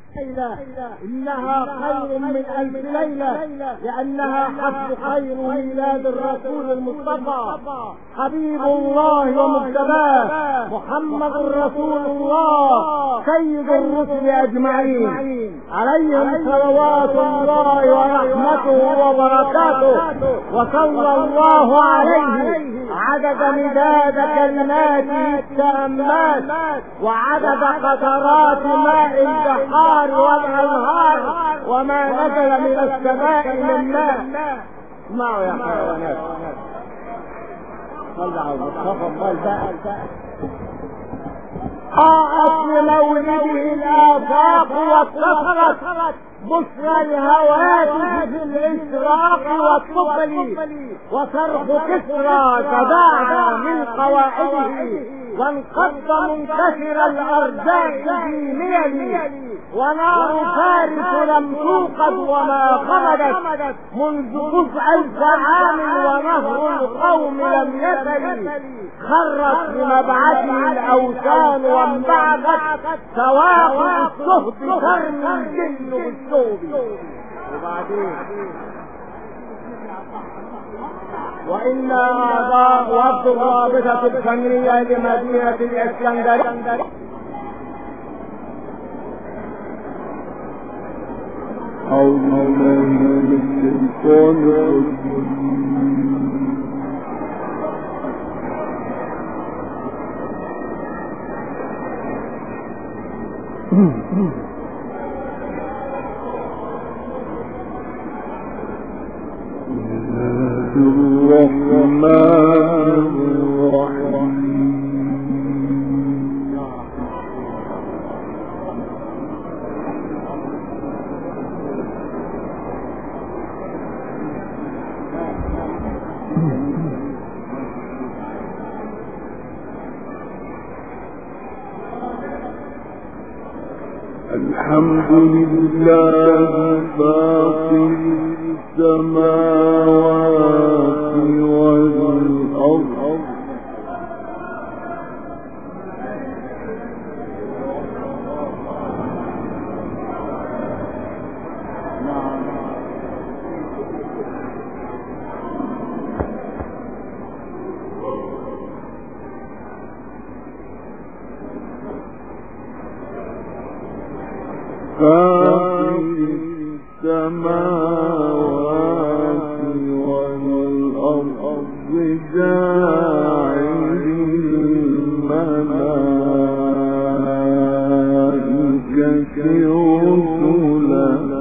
إنها خير من 1000 ليلة، لأنها حفل خير ميلاد الرسول المصطفى حبيب الله ومجتباه محمد رسول الله سيد الرسل أجمعين، عليهم صلوات الله ورحمته وبركاته. وصلى الله عليه عدد مداد كلماته التامات، وعدد قطرات ماء البحار والأنهار، وما نزل من السماء من ماء. اسمعوا يا حيوانات، صلى على المصطفى قال أصل مولده الآفاق واتصلت بشرى الهواتف في الإشراق والطفل، وصرخ كسرى تداعى من قواعده، وانقض منكسر الأرجاء في ميل، ونار فارس لم توقد وما خمدت منذ 9,000 عام، ونهر القوم لم يسل، خرت بمبعثه الأوثان وانبعثت سواقع الصهد ترمي الجن بالثوب. وبعدين وإن أعضاء وفد الرابطة الفنية لمدينة الإسكندرية أعوذ بالله من الشيطان الرجيم. الرحمن الرحيم. الحمد لله فاطر السماوات والأرض، فاطر السماوات والأرض جاعل الملائكة رسلا.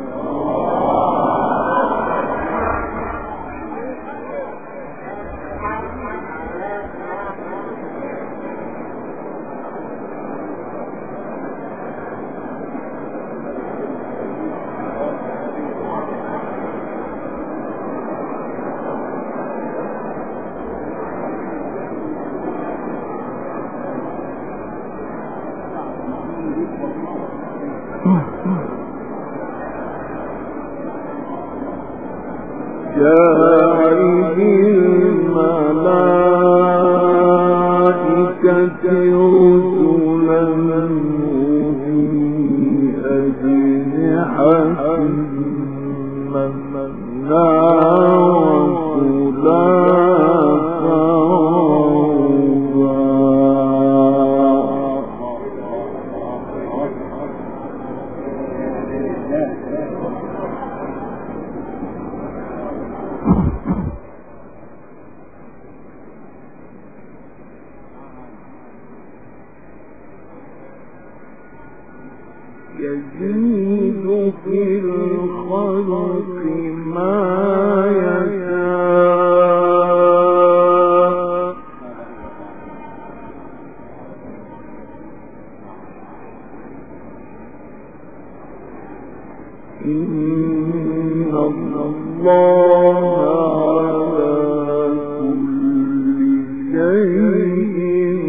جاعل الملائكة رسلا أولي أجنحة مثنى وثلاث يزيد في الخلق ما يشاء. إن الله على كل شيء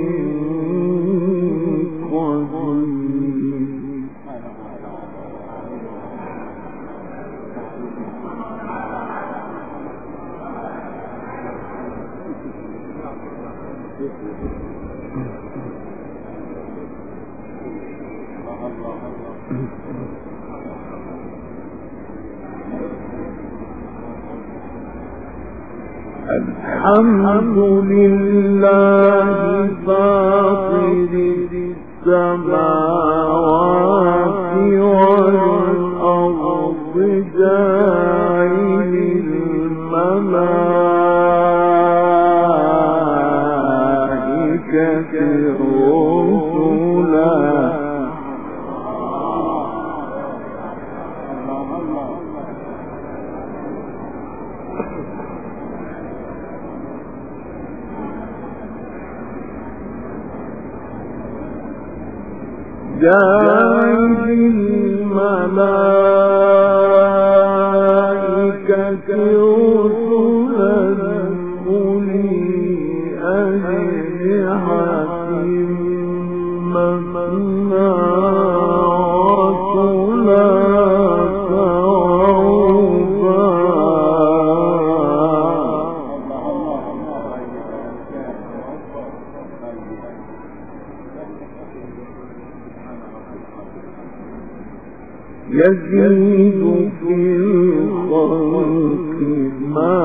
قدير. الحمد لله فاطر السماوات والأرض جاعل الملائكة رسلا جاعل الملائكة رسلا أولي أجنحة مثنى وثلاث يزيد في الخلق ما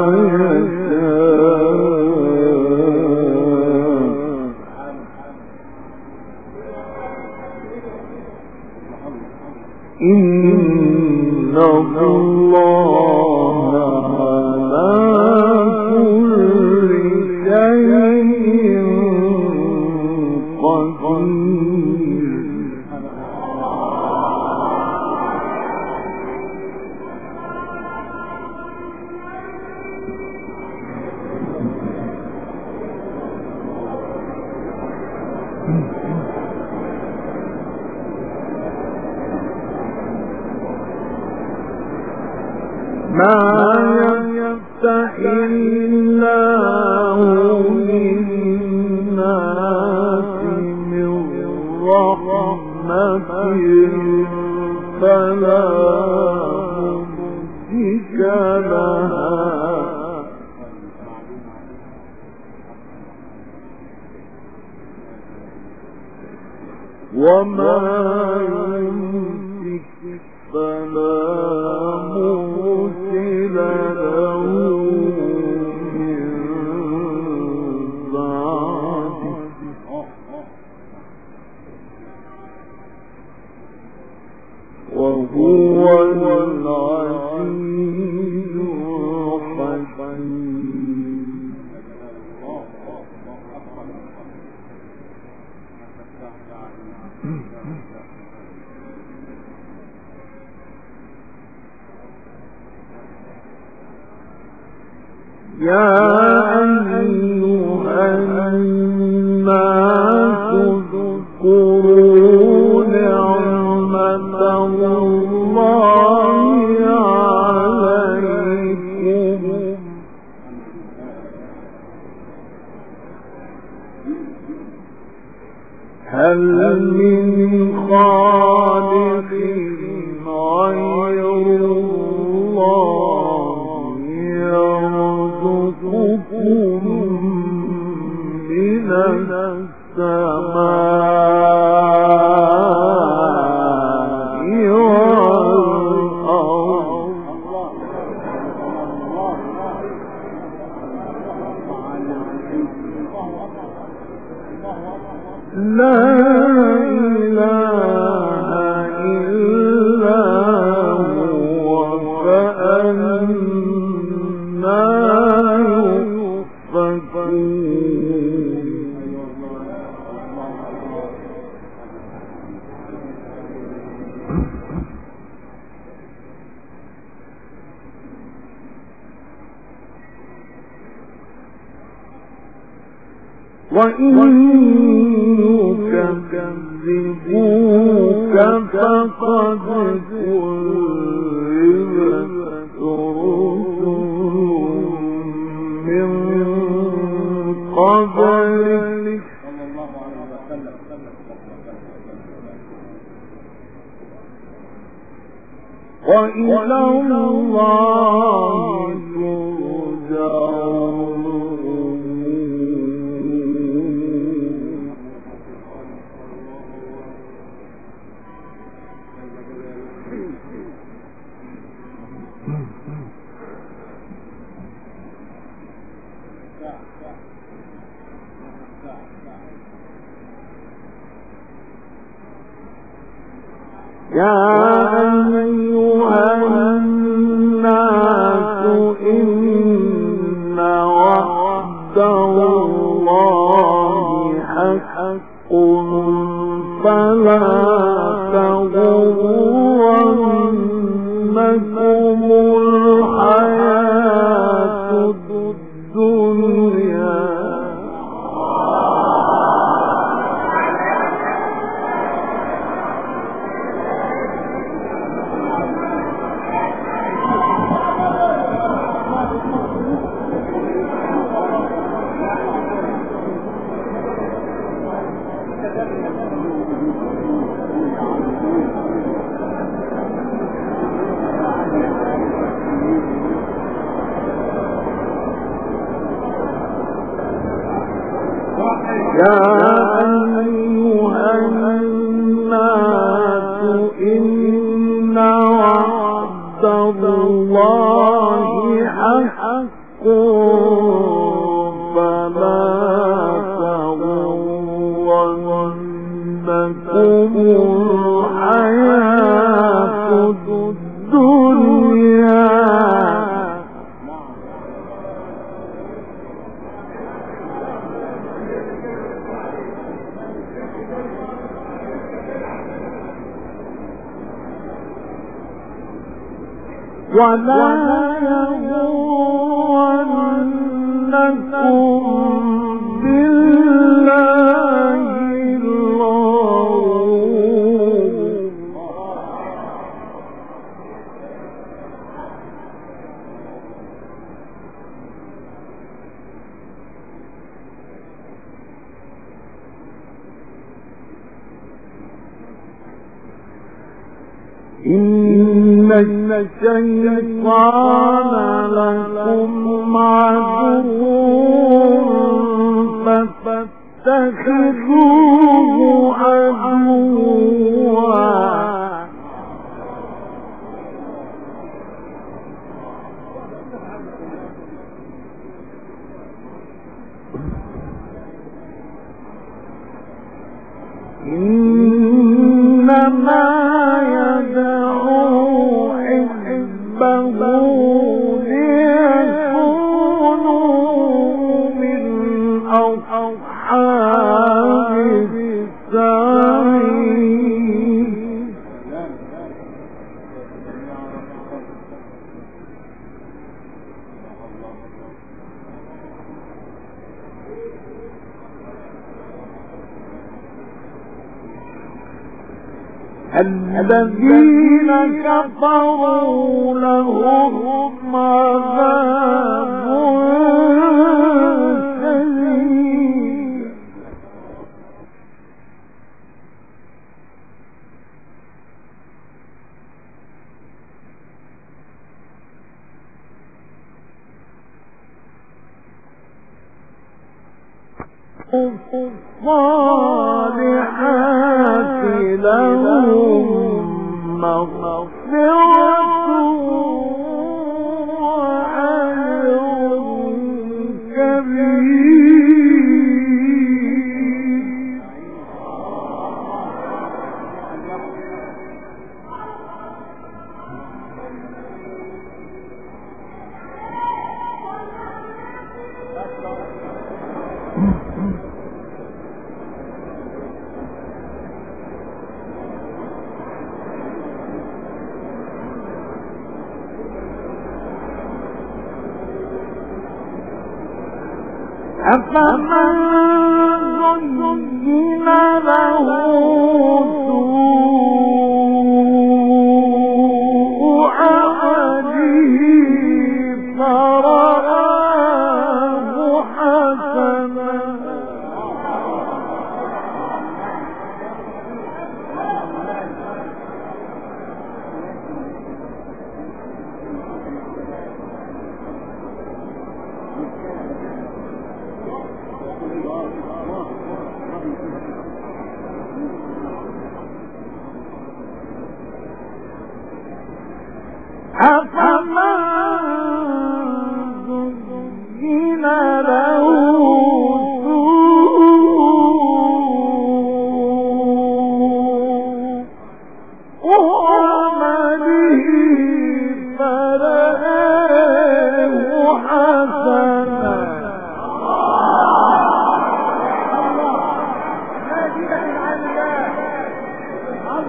يشاء إن الله على كل شيء قدير ما يفتح الله للناس من رحمة فلا ممسك لها وما يمسك فلا مرسل له من بعده وهو العزيز الحكيم يا أيها الناس اذكروا نعمة الله عليكم هل من خالق غير الله يرزقكم من السماء والأرض لا إله إلا هو فأنا يؤفكون وإن يكذبوك فقد كذبت رسل من قبلك وإلى الله ترجع يا أيها الناس إن وعد الله حق فلا تغرنكم الحياة الدنيا يا أيها الناس إن وعد الله حق فلا تغرنكم الحياة الدنيا ولا يغرنكم بالله الغرور إن الشيطان لكم عدو فاتخذوه عدوا إنما يدعو حزبه ليكونوا من أصحاب السعير الذين كفروا لهم عذاب شديد الصالحات لهم مغفرة وأجر كبير أفمن زين له سوء عمله فرآه حسنا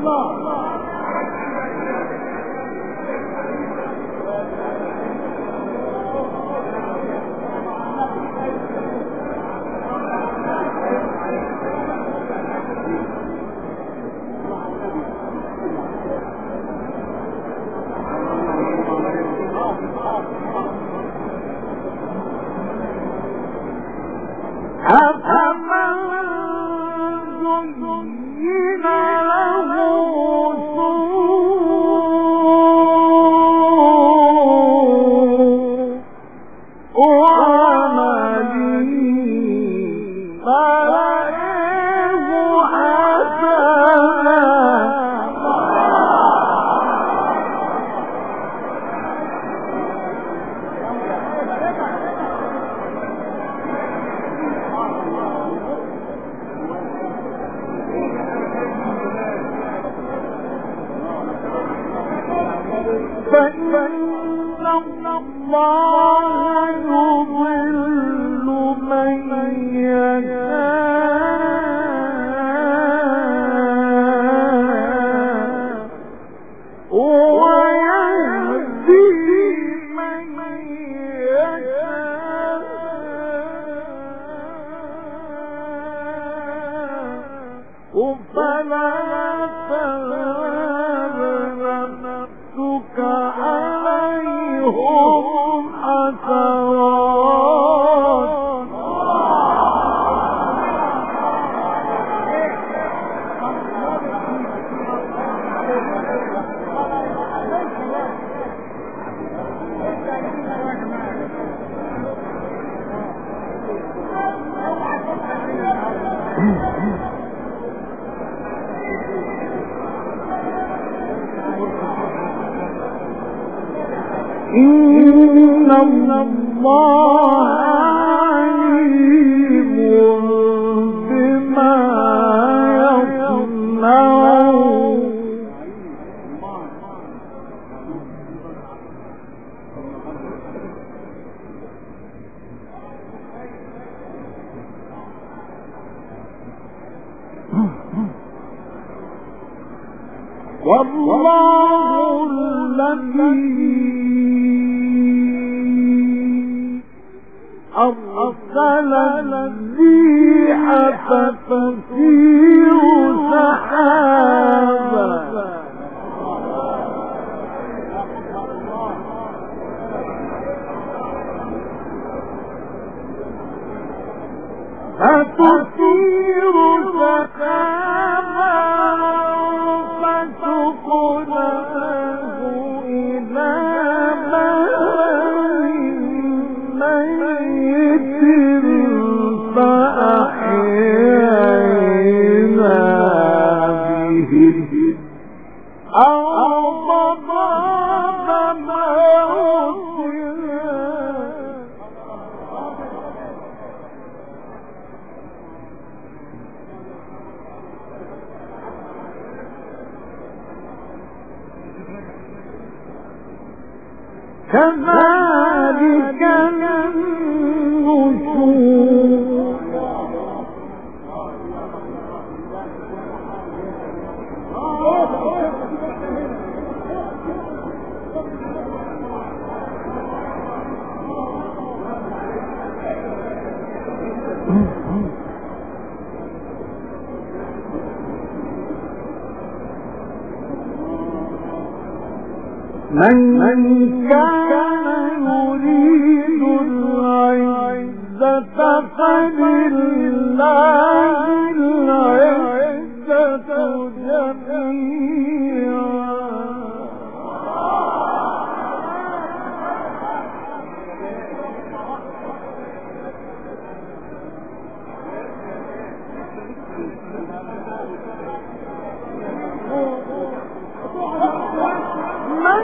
إن الله عليم بما يصنعون. والله الذي أرسل الريح فتثير سحابا فسقناه إلى ميت فأحيينا به أرض بعد موتها كذلك النشور. من كان يريد العزة فلله العزة جميعا. من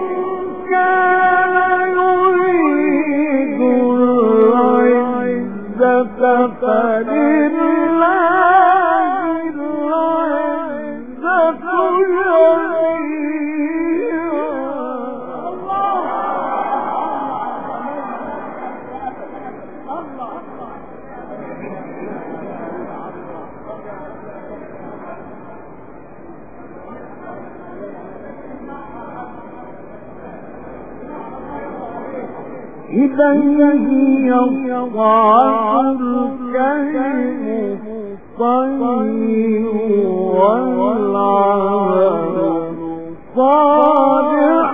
كان يريد العزة فلله العزة جميعا. إليه يصعد الكلم الطيب والعمل الصالح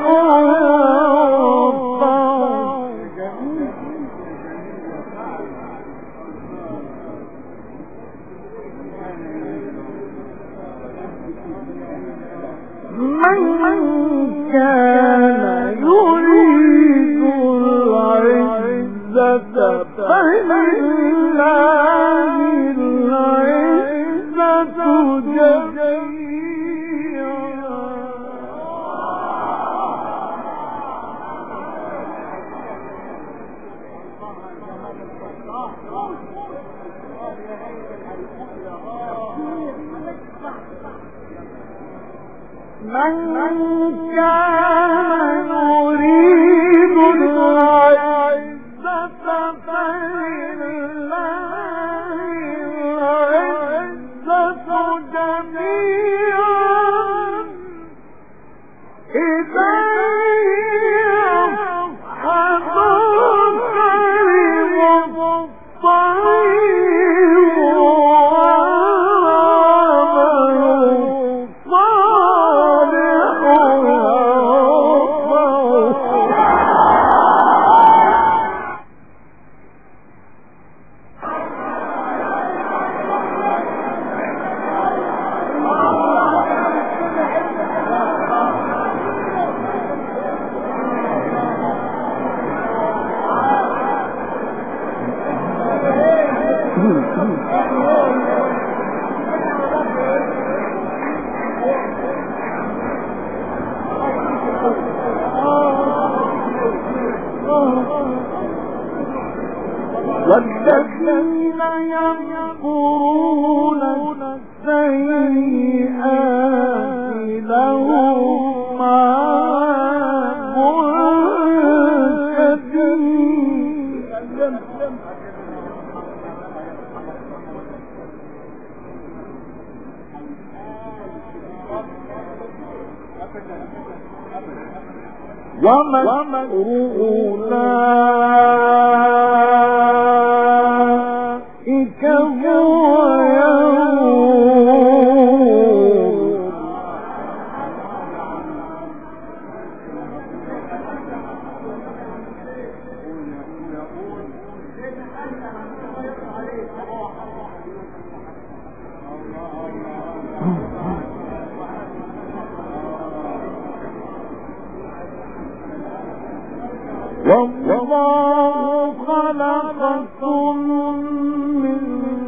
من كان يريد العزة فلله العزة جميعا من كان يريد العزة فلله العزة جميعا إليه يصعد الكلم الطيب والعمل الصالح والذين يمكرون السيئات لهم عذاب شديد ومكر أولئك هو والله خلقكم من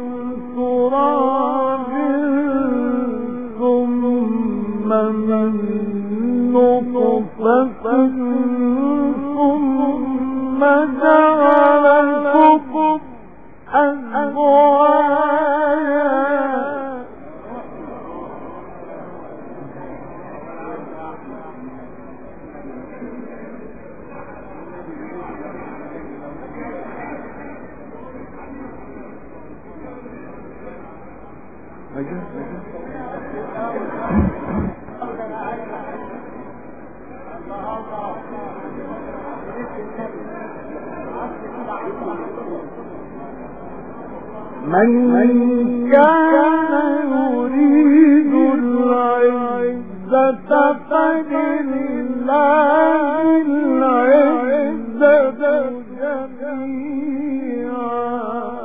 تراب ثم من نطفة ثم جعلكم أزواجا من كان يريد العزة فلله العزة جميعا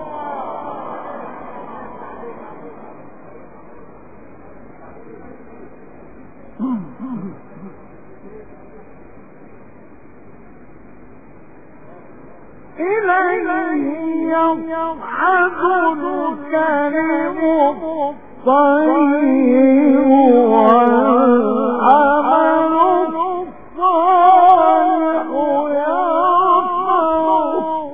إليه يصعد الكلم الطيب والعمل الصالح يرفعه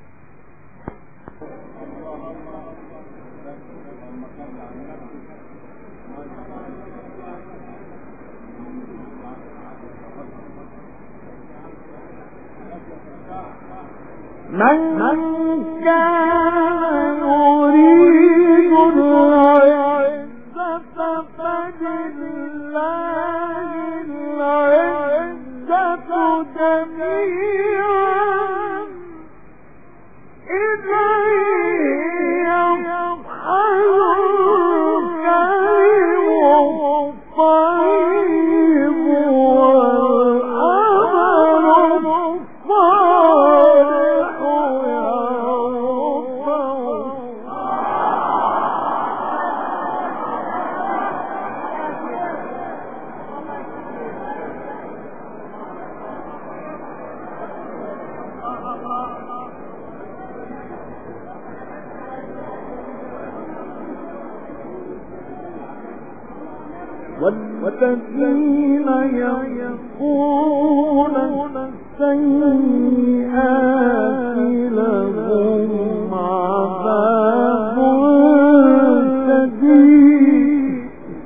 من كان يريد العزة فلله العزة جميعا والذين يكفرون السيئات لهم عذاب شديد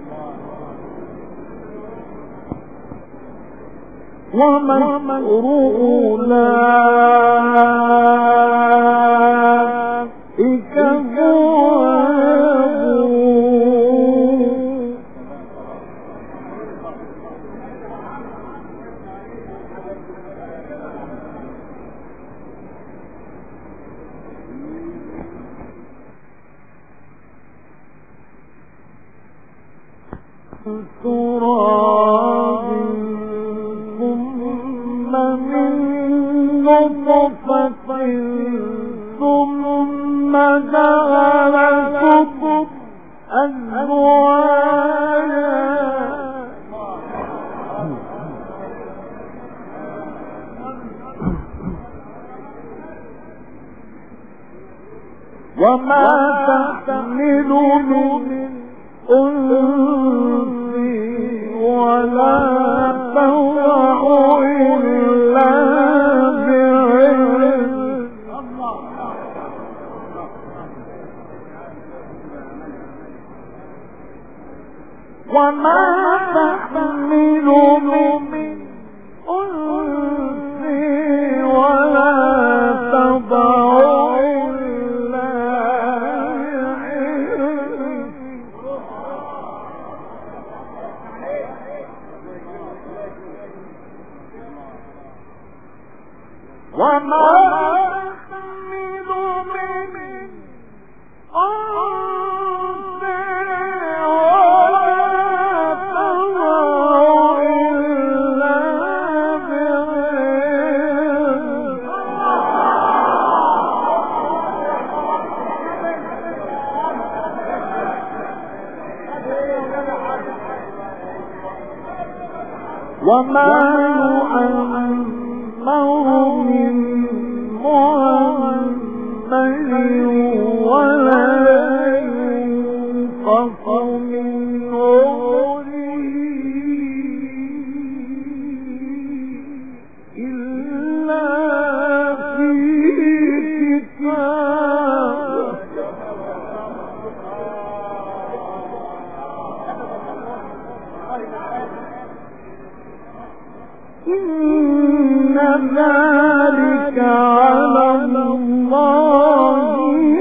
ومكر أولئك هو تراب ثم من نطفة ثم جعلكم أزواجا وما تحمل من أنثى ولا تضع إلا بعلم وما تحمل من أنثى ولا تضع وما تحمل من أنثى ولا تضع إلا بعلم وما من معمر ولا ينقص من عمره إلا في كتاب إن ذلك على الله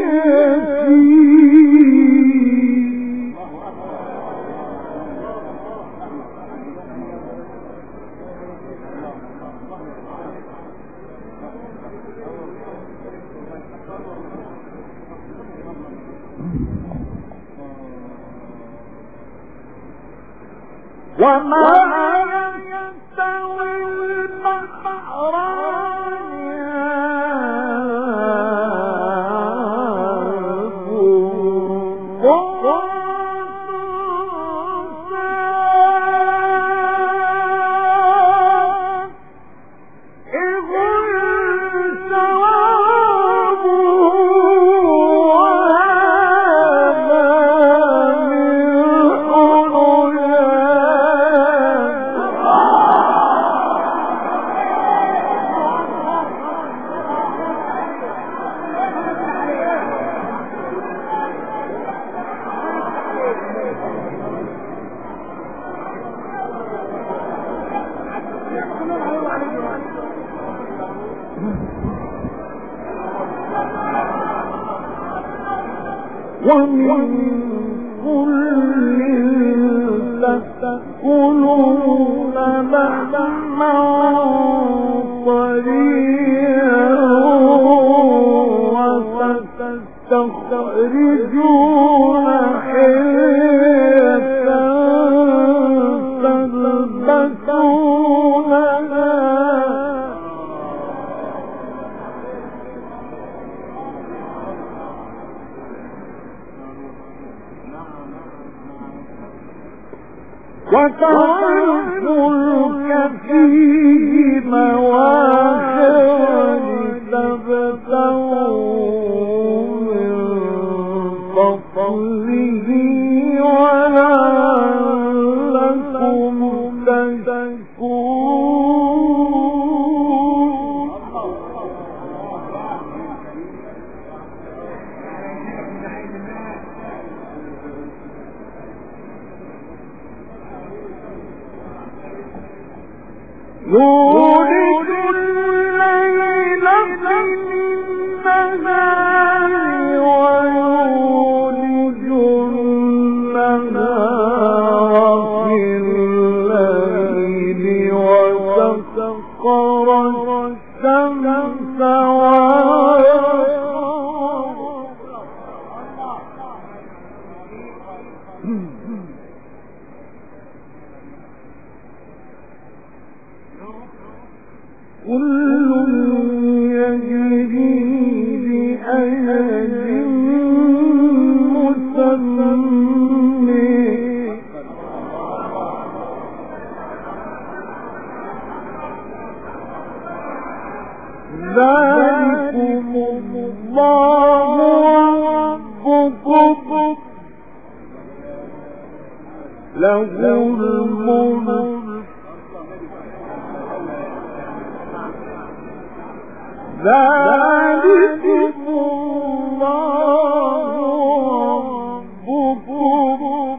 يسير وما يستوي ومن كل تأكلون لحما طريا وستستخرجون حية تلبسونها وترى الفلك فيه مواخر لتبتغوا من فضله ولعلكم يولج الليل في النهار ويولج النهار في الليل وسخر الشمس كل يجري لأجل مسمى ذلكم الله ربكم له الملك ذلكم الله ربكم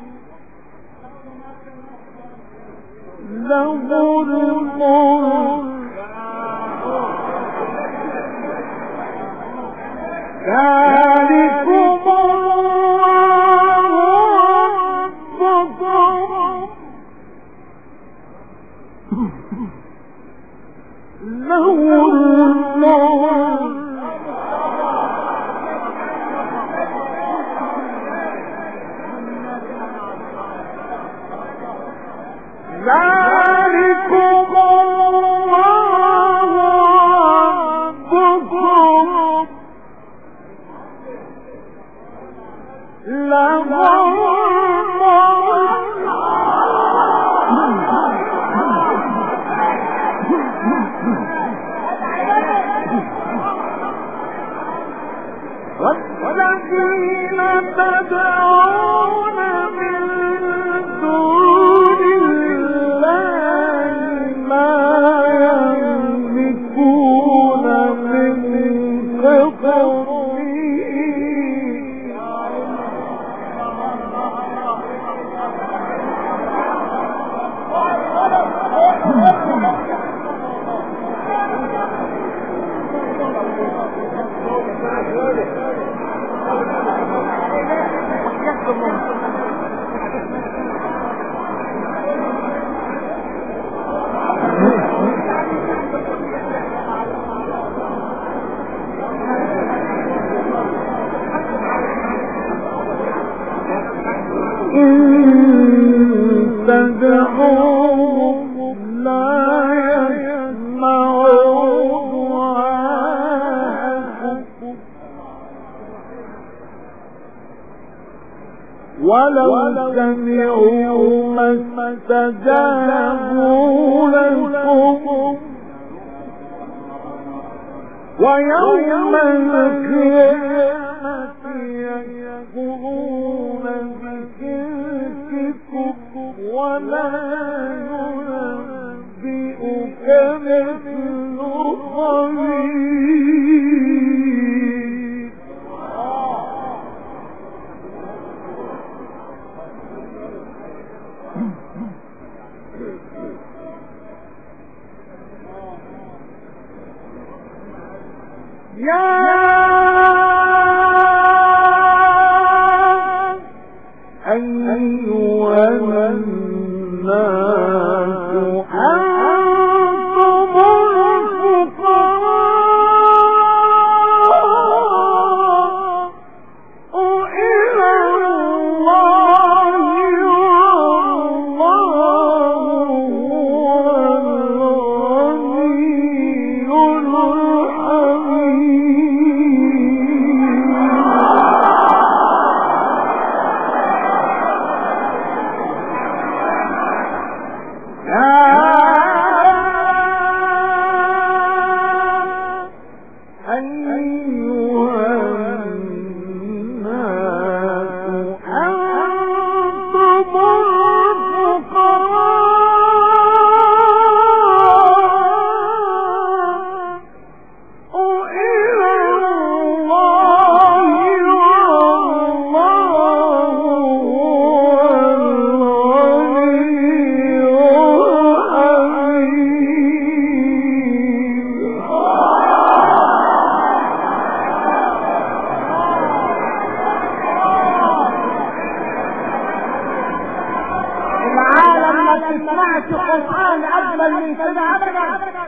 له الملك ذلكم الله ربكم له ذلكم الله ربكم له والذين تدعون من دون الله ما يملكون من قطمير تدعوهم لا يسمعوا دعاءكم ولو سمعوا ما استجابوا لكم ويوم القيامة يكفرون بشرككم ولا ينبئك مثل خبير يا أيها الناس أنتم الفقراء إلى الله والله هو الغني الحميد ما تسمعش قرآن أجمل من كده أبدا.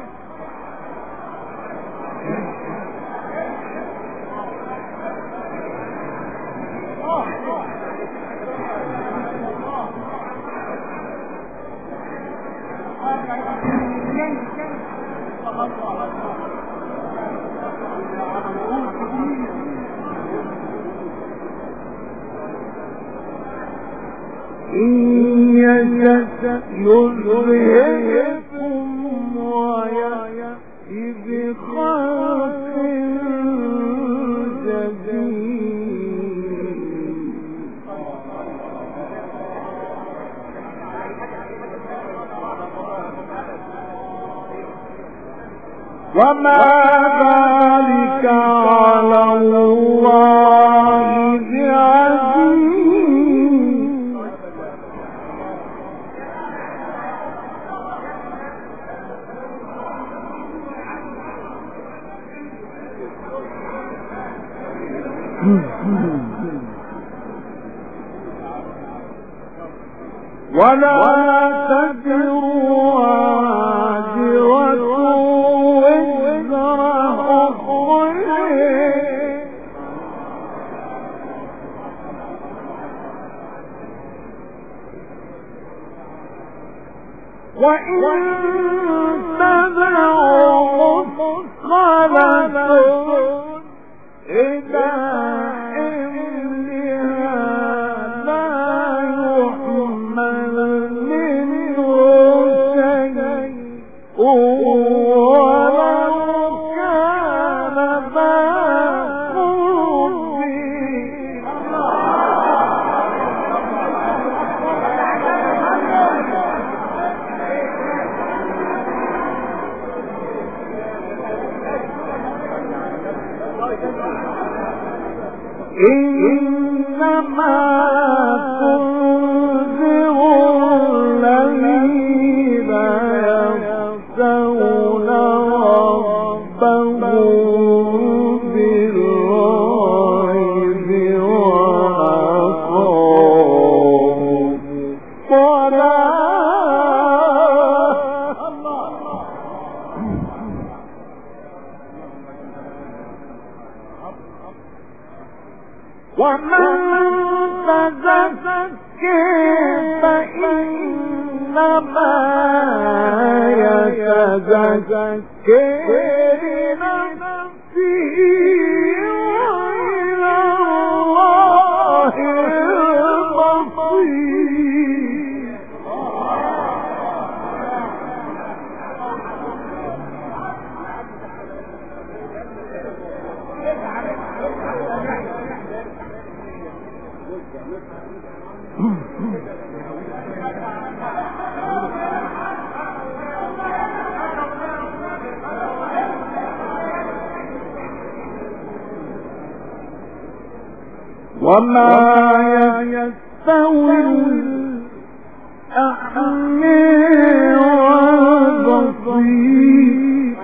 إن يشأ يذهبكم ويأتي بخلق جديد. وما ذلك على الله بعزيز. ولا تزر وازرة وزر أخرى وإن تدع مثقلة إلى حملها لا يحمل منه شيء ولو كان ذا قرب. إنما تنذر الذين يخشون ربهم بالغيب وأقاموا ومن تزكي فإنما يتزكي لنفسه وإلى الله المصير. وما يستوي الأعمى والبصير.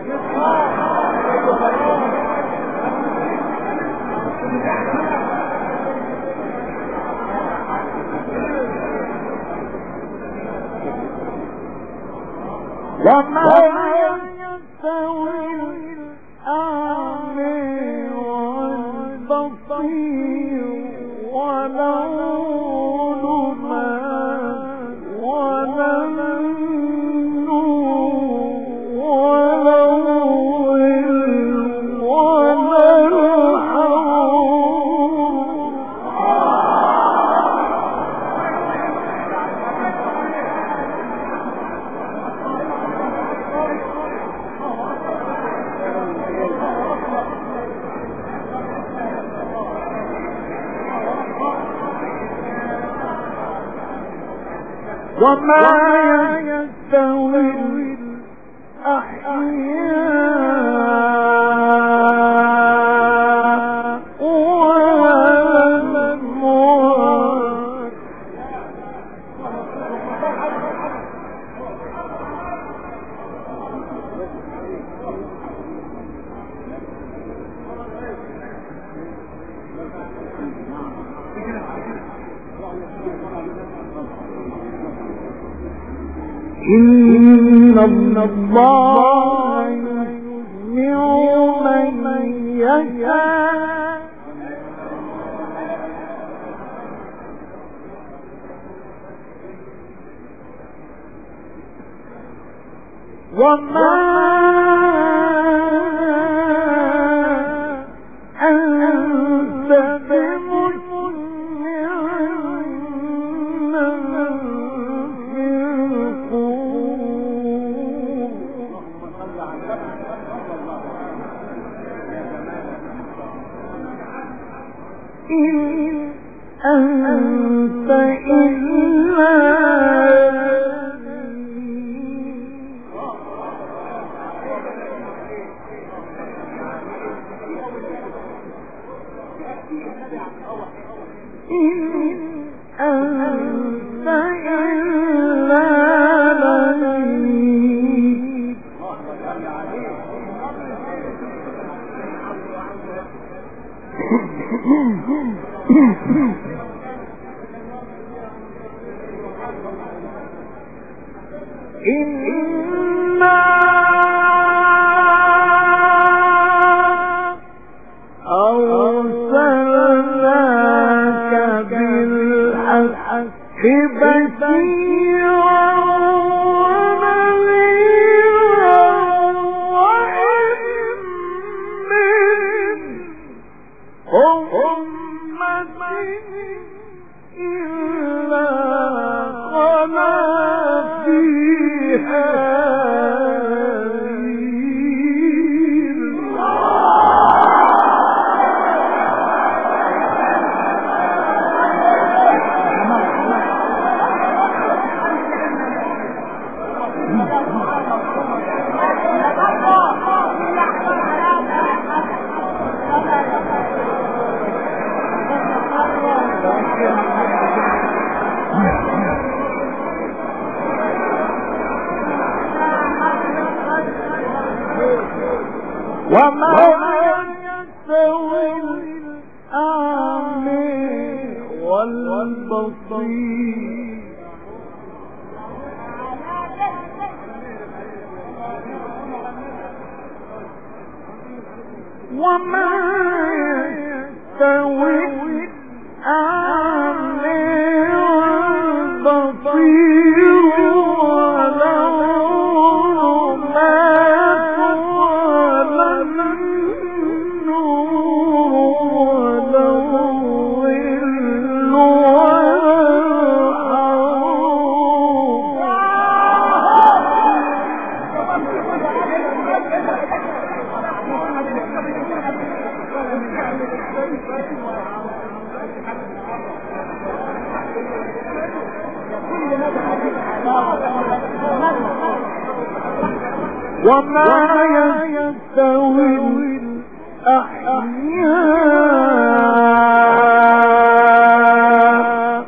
وما يستوي الأعمى والبصير ولو ظلمات ولا نور ولا ظل ولا الحرور. وما يستوي الأحياء والأموات. إن الله يسمع من يشاء وما أنت بمسمع في القبور إن أنت إلا إنا أرسلناك بالحق بشيرا ونذيرا وإن من أمة إلا خلا فيها وما يستوي الأعمى والبصير وما يستوي الأعمى والبصير وما يستوي الأحياء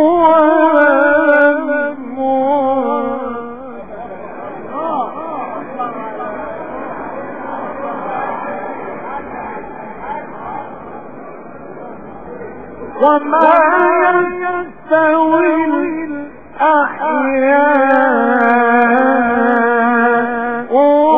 وما يستوي الأحياء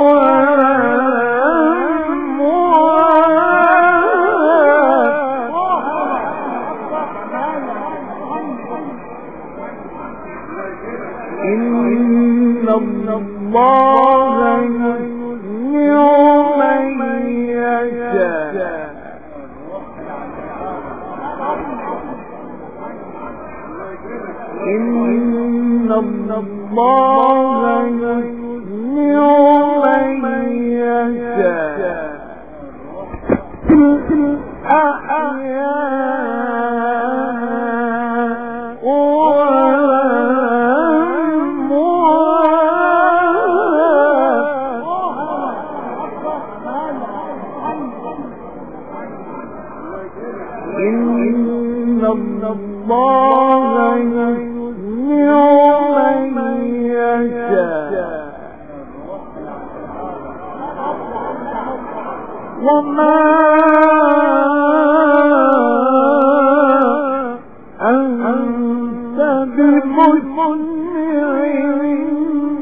إن الله يسمع من يشاء إن الله يسمع من يشاء الأحياء إن الله يسمع من يشاء وما أنت بمسمع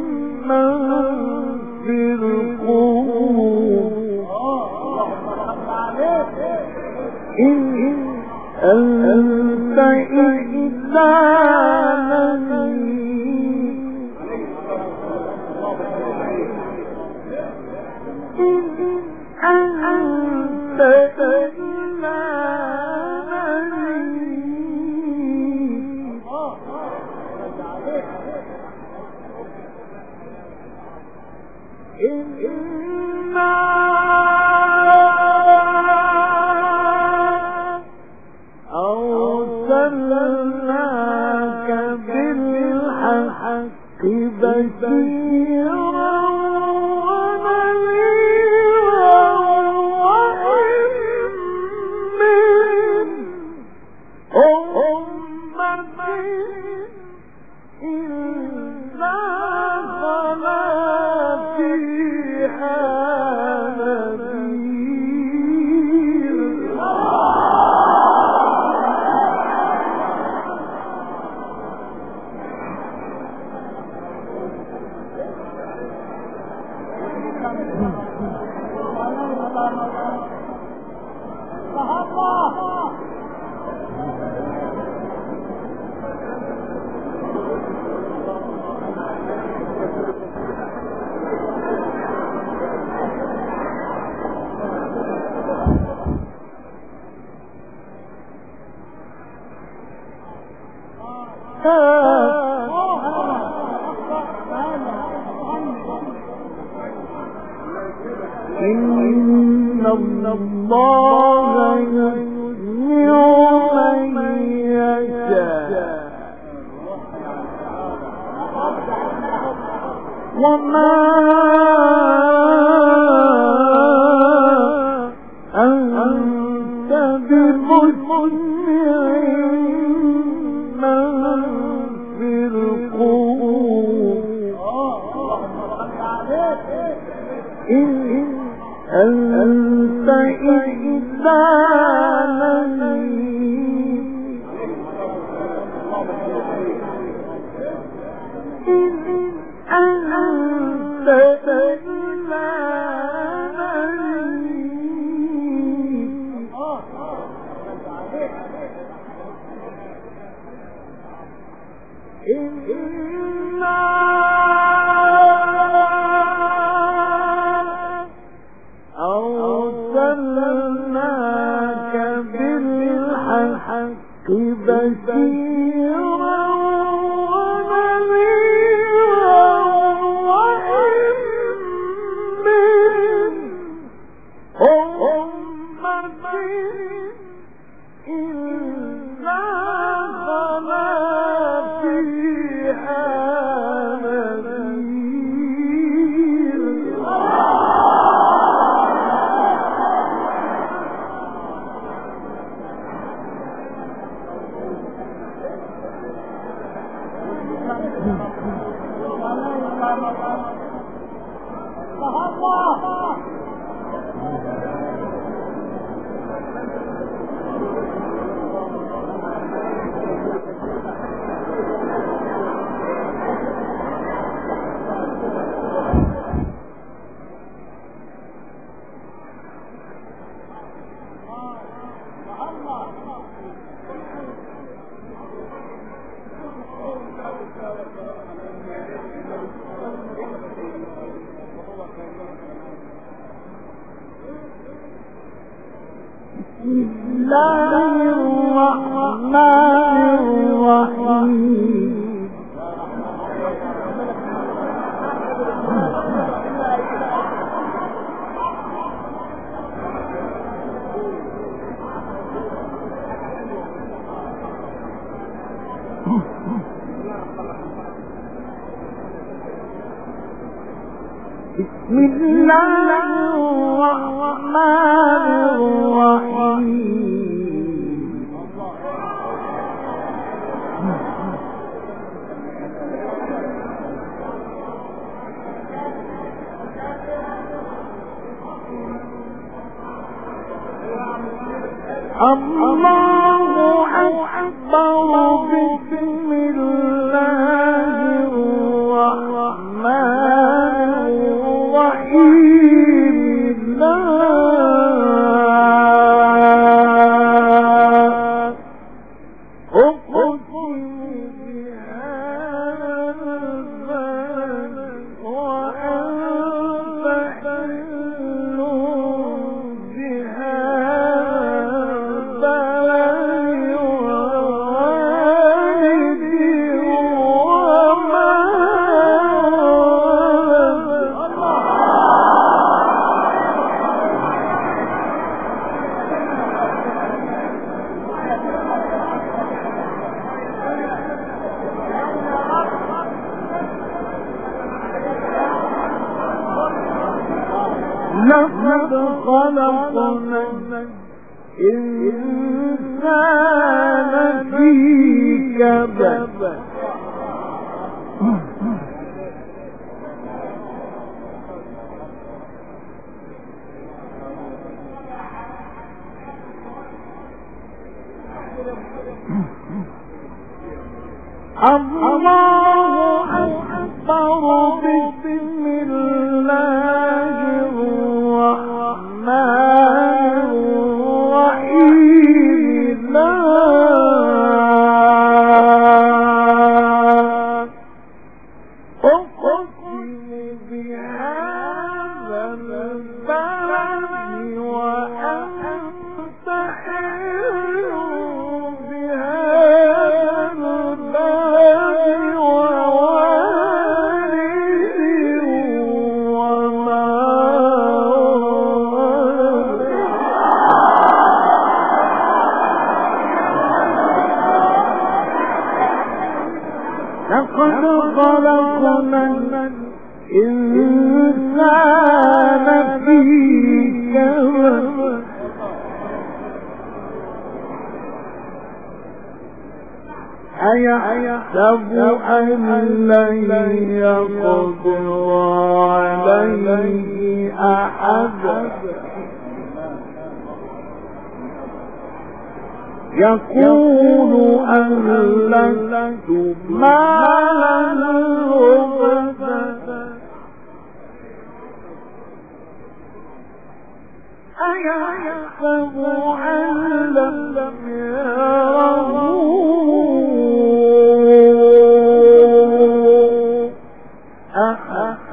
أنت إلا أرسلناك بالحق بشيرا ونذيرا وإن من أمة إلا خلا فيها إن الله يسمع من يشاء وما أنت بمسمع من في القبور أنت إلا نذير أنت إلا أرسلناك بالحق بشيرا ونذيرا وإن من أمة إلا خلا فيها بسم الله الرحمن الرحيم بسم الله الرحمن الرحيم الله أكبر بسم الله الرحمن الرحيم لا خلقنا الإنسان في كبد الله أكبر بسم الله الرحمن الرحيم لا أقسم بهذا البلد وأنت حل بهذا البلد ووالد وما لقد خلقنا الإنسان في كبد أيحسب أن لن يقدر عليه أحد يقول أهلكت مالا لبدا أيحسب أن لم يره أحد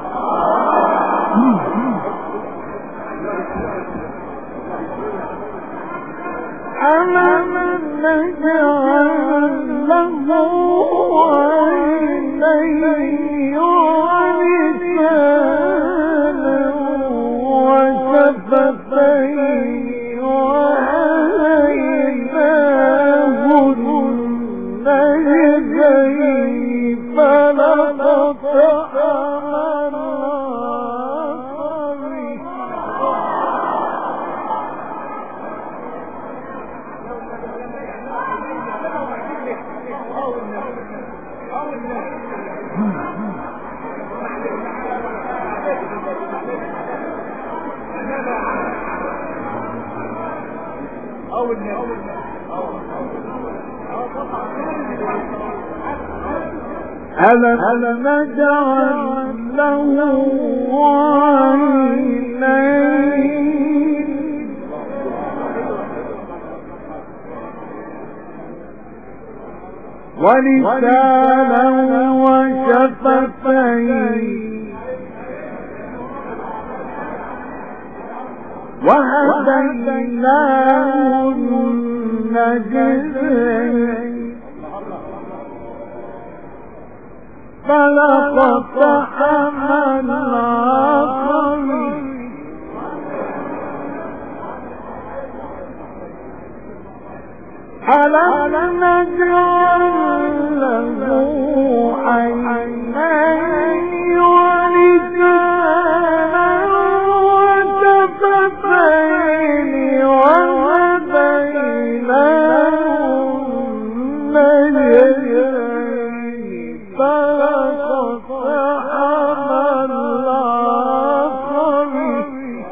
ألم نجعل له عينين ولسانا وشفتين وهديناه النجدين فلقطعنا ألم نجعل له عينين ولسانا وشفتين وهديناه النجدين فلقطعنا العقبة ألم نجعل له عينين ولسانا وشفتين وهديناه النجدين فلقطعنا العقبة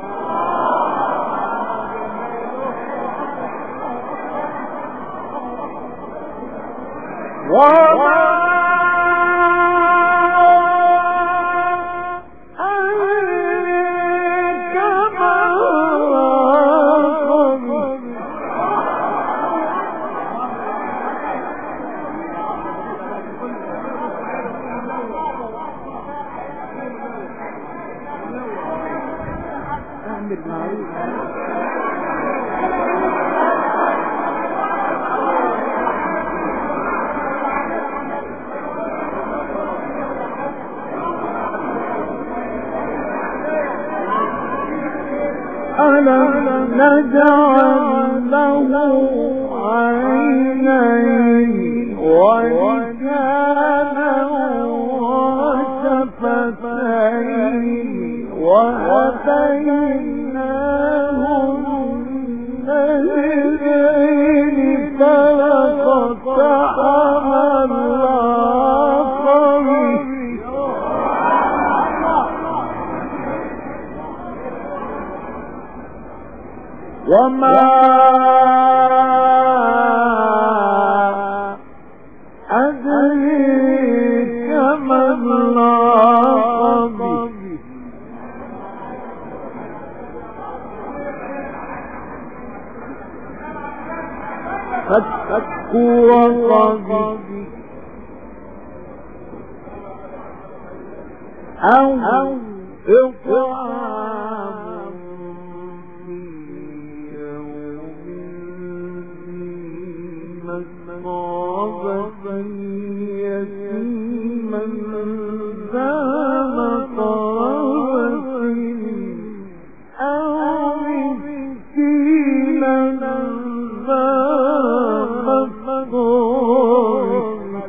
وما أدريك ما العقبة ألم نجعل له عينين ولسانا وشفتين وهديناه وما أدريك ما العقبة فك رقبة أو إطعام في يوم ذي مسغبة يتيما ذا مقربة أو مسكينا ذا مقربة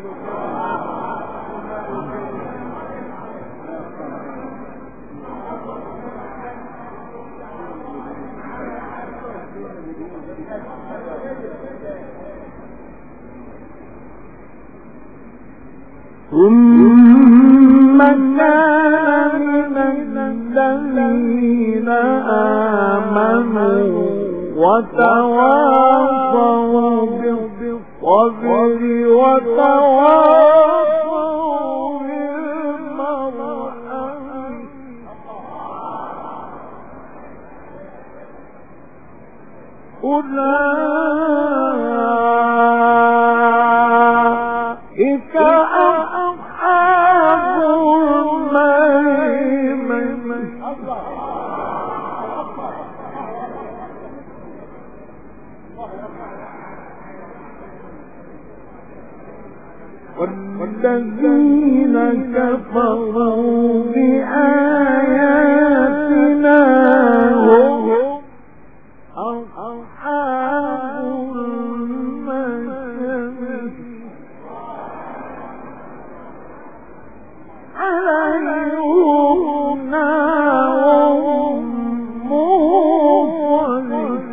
ثم كان من الذين آمنوا وتواصوا بالصبر وتواصوا بالمرحمة أولئك أصحاب الميمنة والذين كفروا بآياتنا هم أصحاب المشأمة عليهم نار موصدة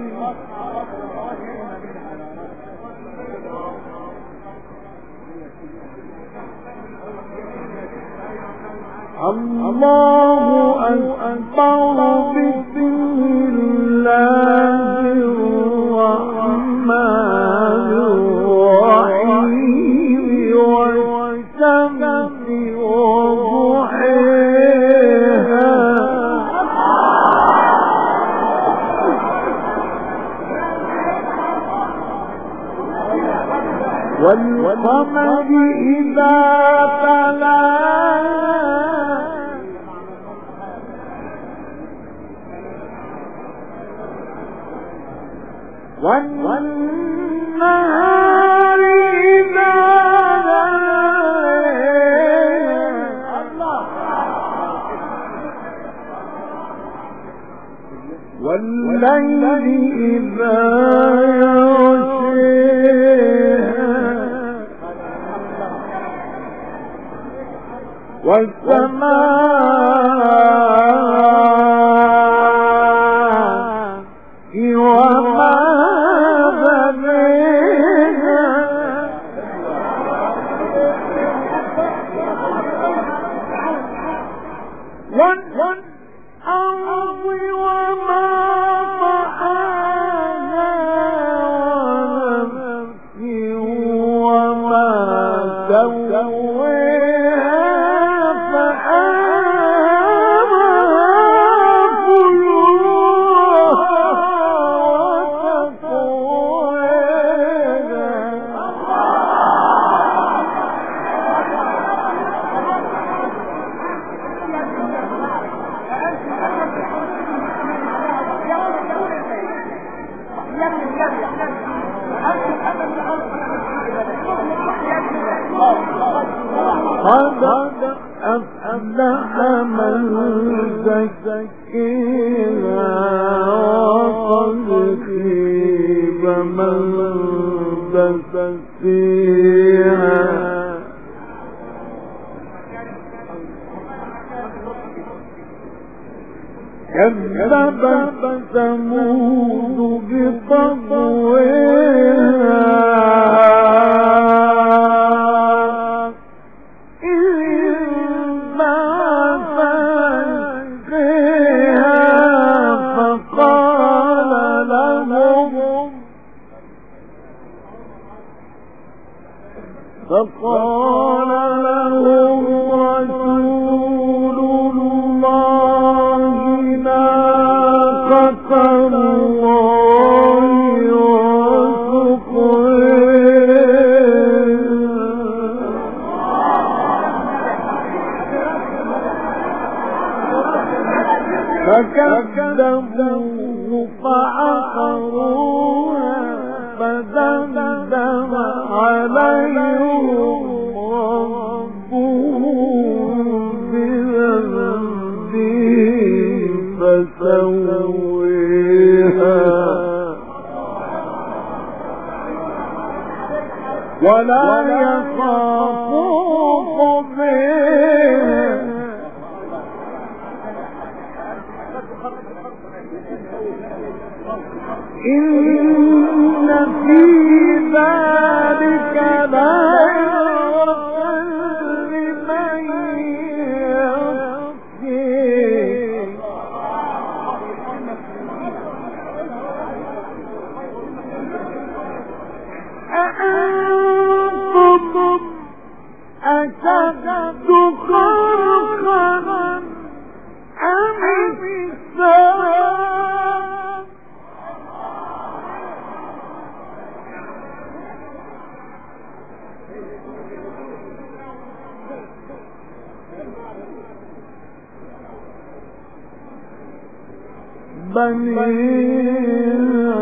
الله أكبر بسم الله الرحمن الرحيم والشمس وضحيها والقمر إذا تلاها والنهار إذا جلاها والليل إذا يغشيها والسماء وما بنيها والأرض وما طحاها ونفس وما سواها فألهمها فجورها قد أفلح من زكيها وقد خيب من دساها كذبت ثمود بطغواها فقال لهم فكذبوه فعقروها فدمدم عليهم ربهم بذنبهم فسويها ولا يخاف عقباها إن في ذلك لعبرة لمن يخشى أأنتم أشد خلقا أم السماء بنيها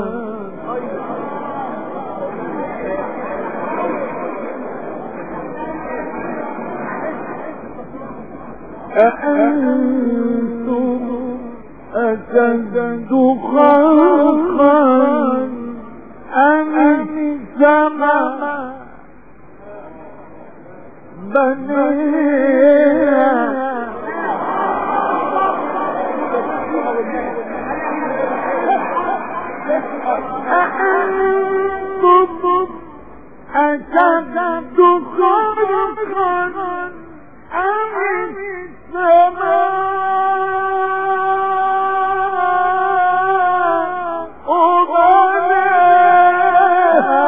أأنتم أشد خلقا أم السماء بنيها أأنتم أشد خلقا أم السماء بنيها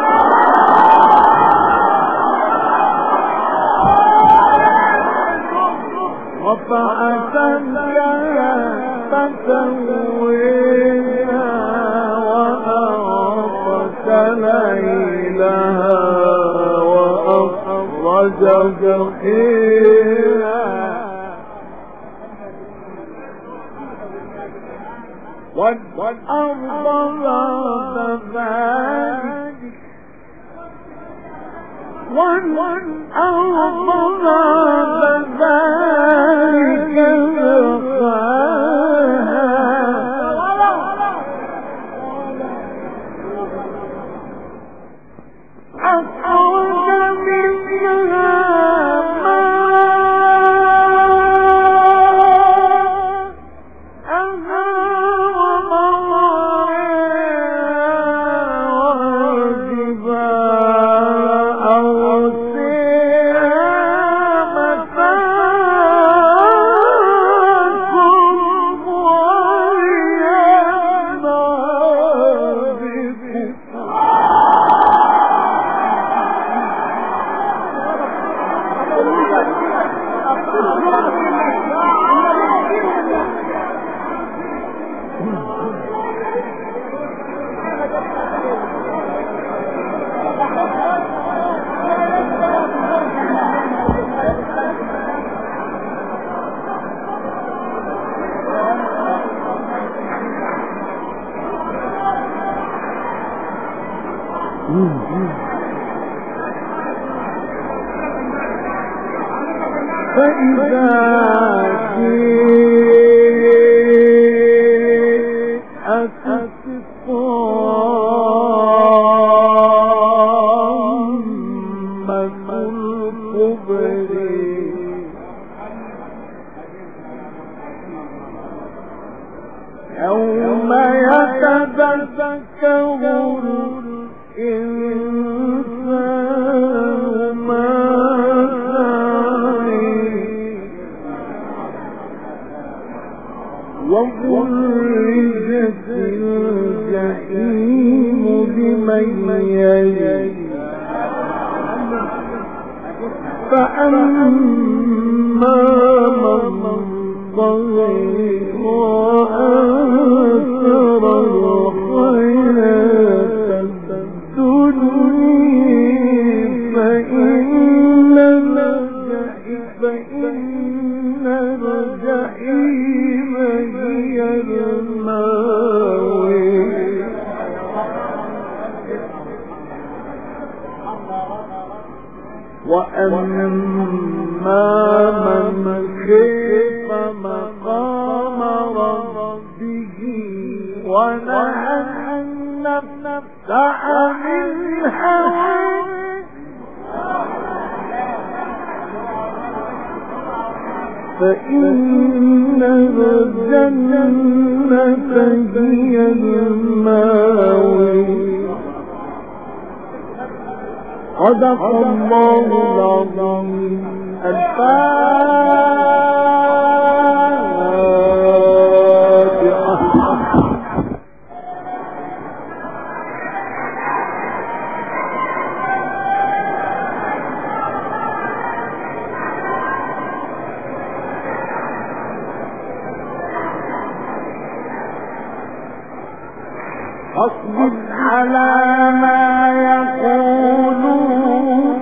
رفع سمكها فسويها وأغطش ليلها وأخرج ضحيها والأرض بعد ذلك والأرض بعد ذلك دحاها أخرج منها فإذا جاءت الطامة الكبرى يوم يتذكر الإنسان ما وبرزت الجحيم لمن يرى فأما من طغى وآثر الحياة الدنيا فإن الجحيم وأما من خاف مقام ربه ونهى النفس عن الهوى فإن الجنة هي المأوى. صدق الله العظيم. الفاتحة. اصبر على ما يقولون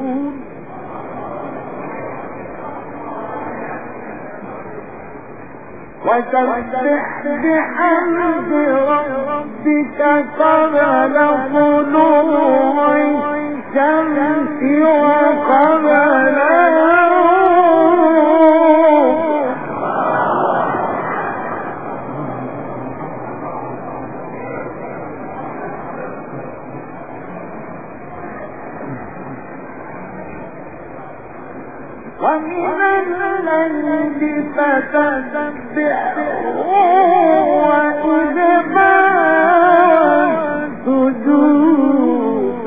وسبح بحمد ربك قبل طلوع الشمس وقبل ومن الليل فتسبحه وإدبار السجود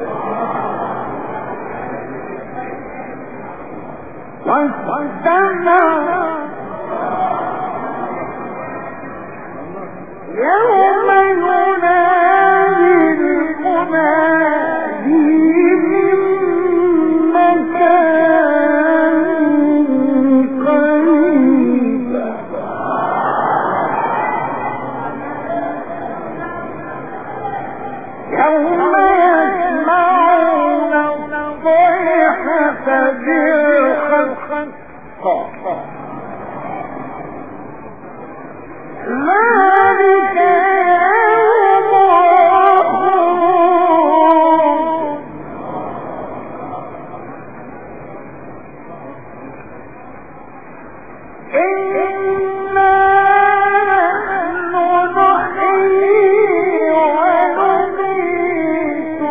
واستمع يوم ينادي المنادي من مكان قريب يوم يسمعون الصيحة بالحق ذلك يوم الخروج إنا نحن نحيي ونميت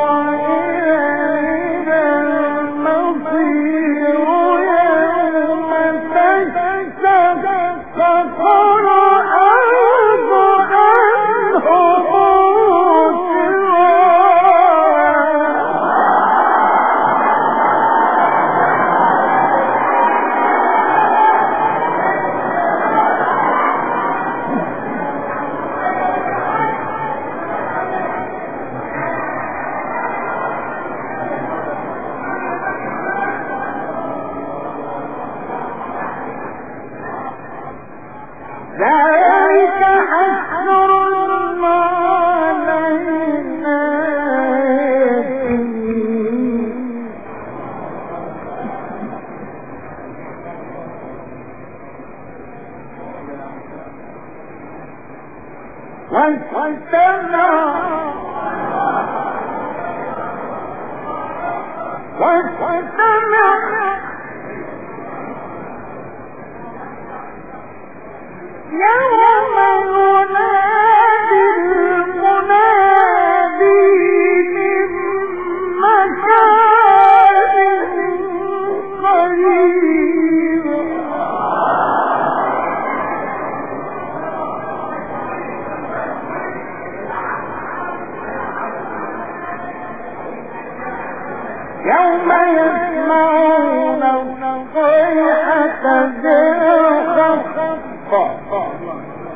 وإلينا المصير يوم تشقق الأرض عنهم ذلك حشر علينا واستمع يوم ينادي المنادي من مكان قريب يوم يسمعون الصيحة بالحق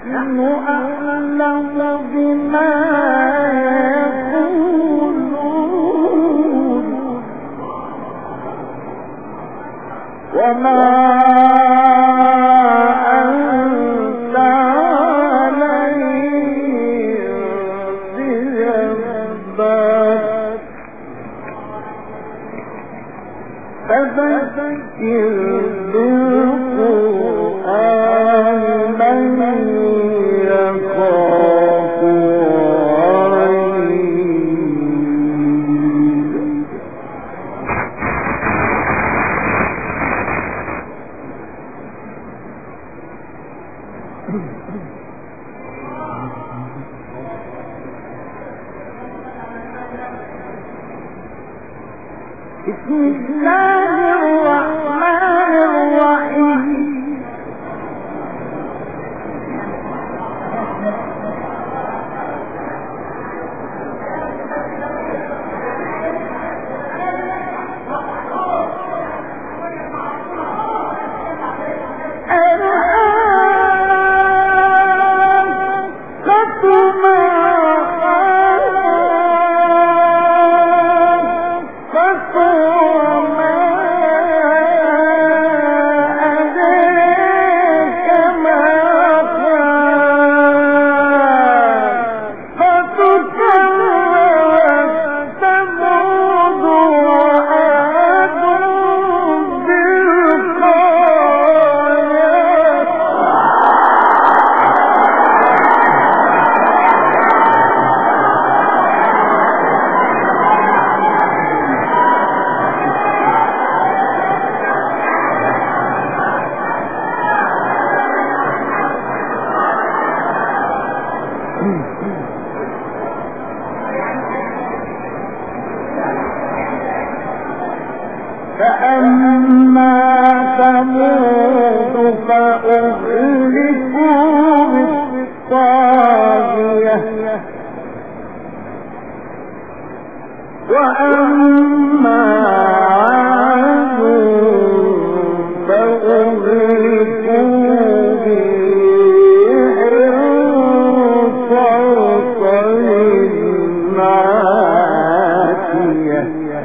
نحن أعلم بما يقولون وما أنت عليهم بجبار فذكر بالقرآن من يخاف وعيد بسم الله الرحمن الرحيم فأما ثمود فأهلكوا بالطاغية وأما عاد فأهلكوا بريح صرصر عاتية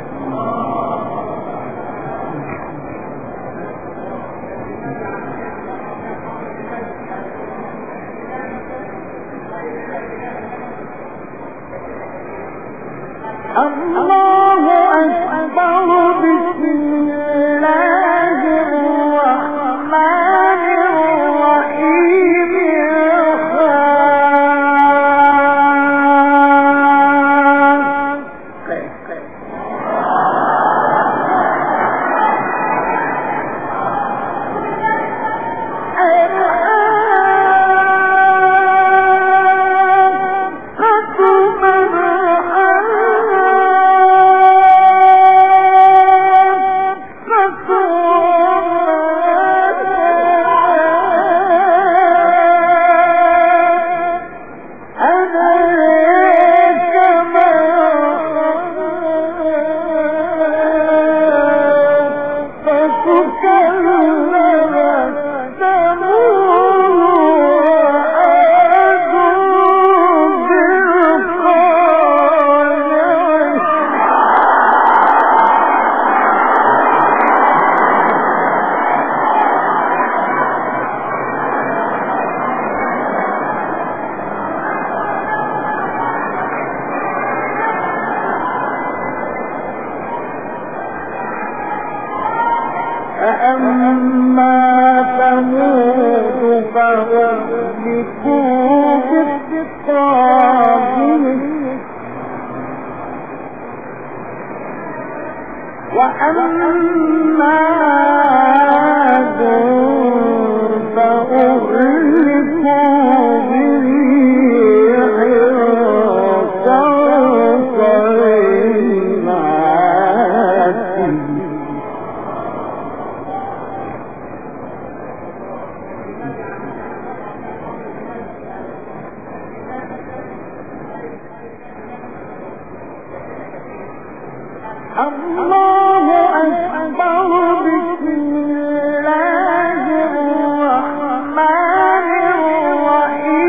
الله أكبر بسم الله الرحمن الرحيم فأما ثمود فأهلكوا بالطاغية وأما عاد فأهلكوا بريح صرصر عاتية الله أكبر بسم الله الرحمن الرحيم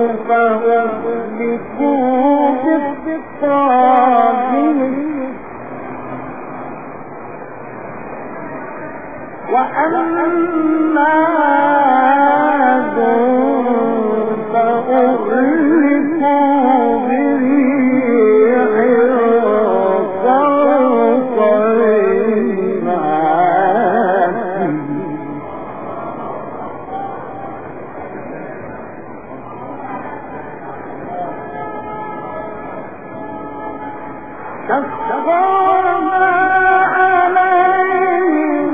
فأهلكوا بالطاغية وأما عاد فأهلكوا بريح صرصر عاتية سخرنا عليهم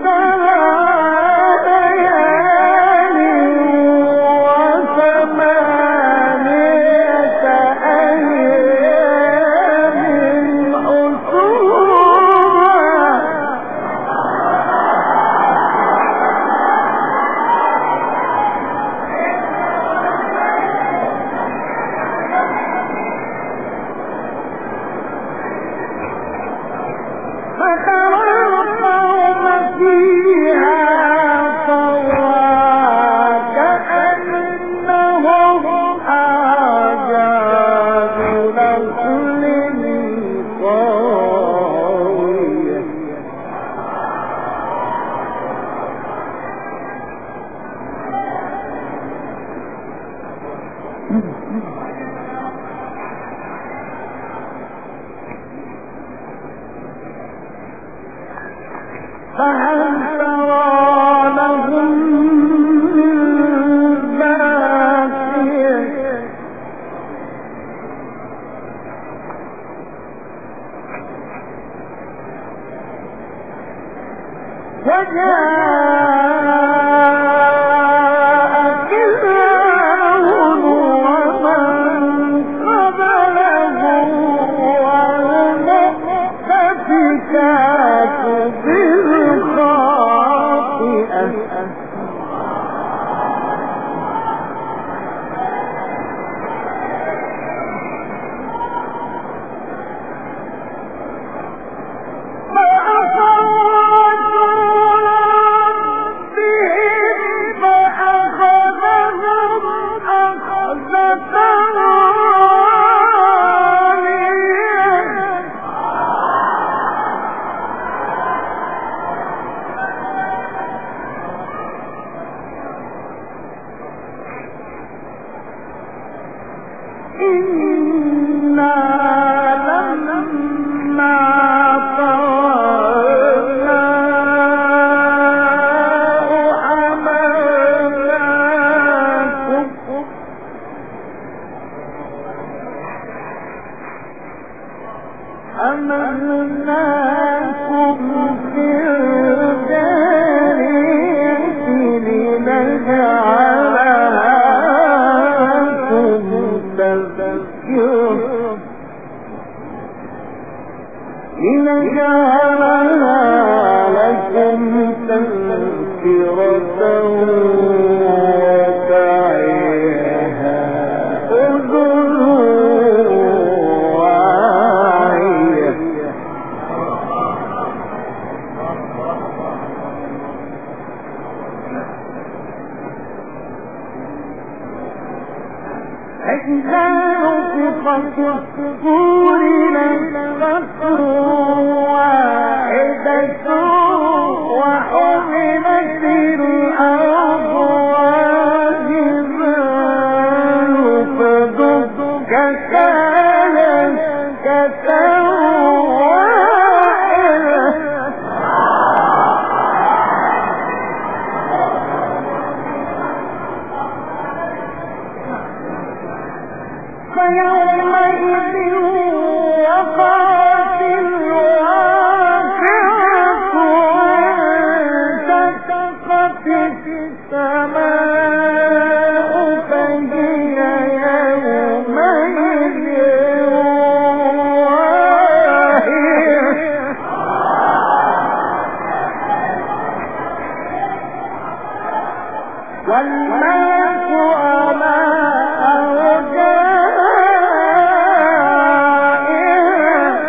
سبع ليال وثمانية أيام حسوما فترى القوم فيها صرعى كأنهم أعجاز نخل خاوية فهل ترى لهم من باقية وجاء فرعون ومن قبله والمؤتفكات بالخاطئة إنا لما طغى حملناكم في الجارية لنجعلها لكم تذكرة وتعيها أذن واعية فإذا نفخ في الصور نفخة واحدة وحملت الأرض والجبال فدكتا دكة واحدة فيومئذ وقعت الواقعة وانشقت السماء فهي يومئذ واهية والناس على أرجائها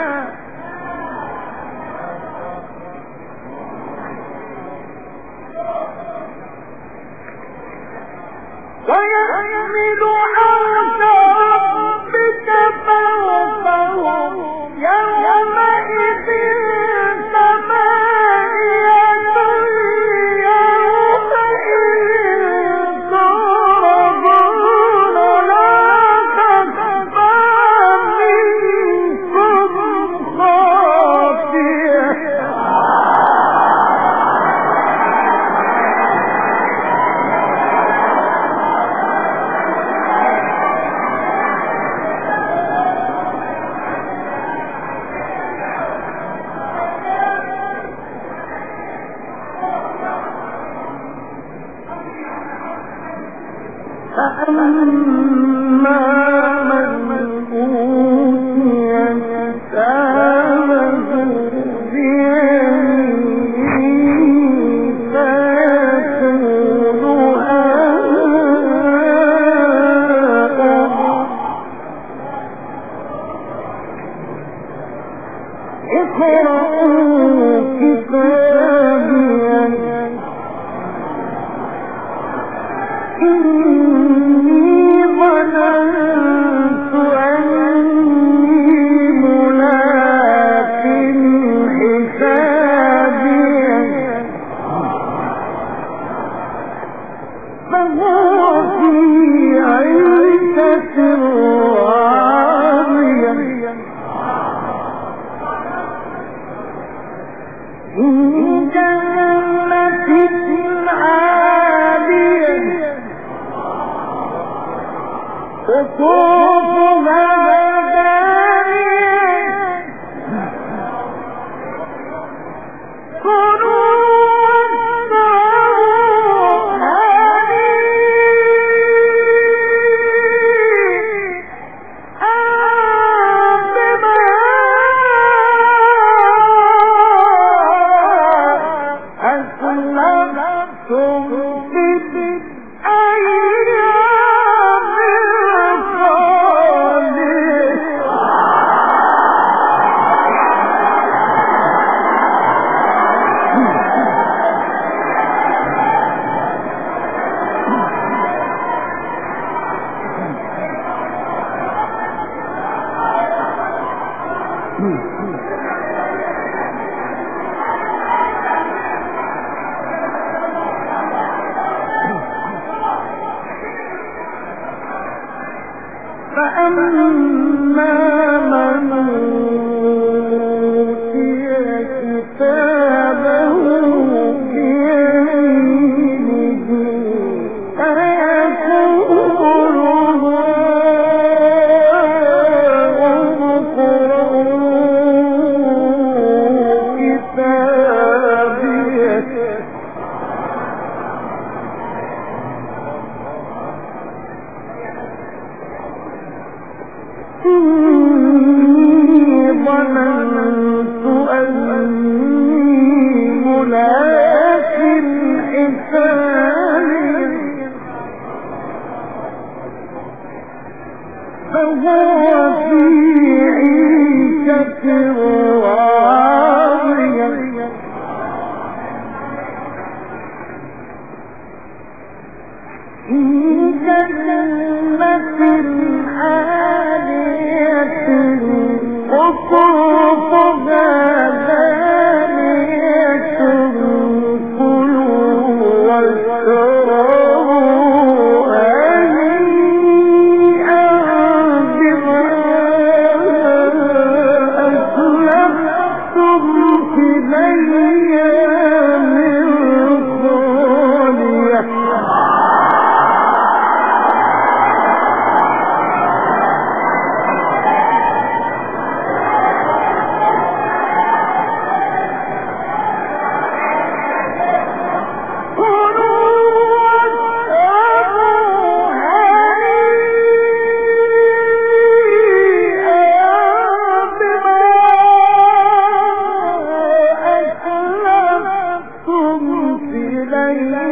إليه